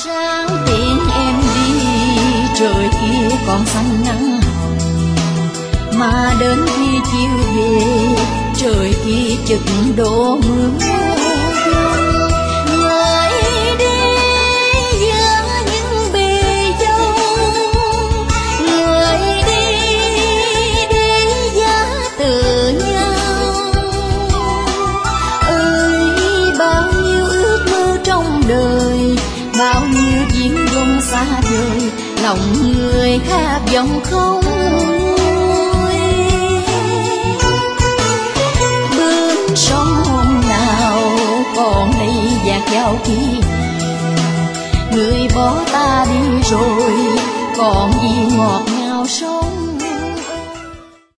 Sáng tiễn em đi, trời kia còn xanh nắng hồng, mà đến khi chiều về, trời kia chực đổ mưa giông. Người đi giữa những bề dâu, người đi giá từ nhau. Ơi bao nhiêu ước mơ trong đời, bao nhiêu viễn vông xa vời, lòng người khát vọng không nguôi. Bước sông hôm nào còn đây dạt dào kỷ niệm, người bỏ ta đi rồi còn gì ngọt ngào sống.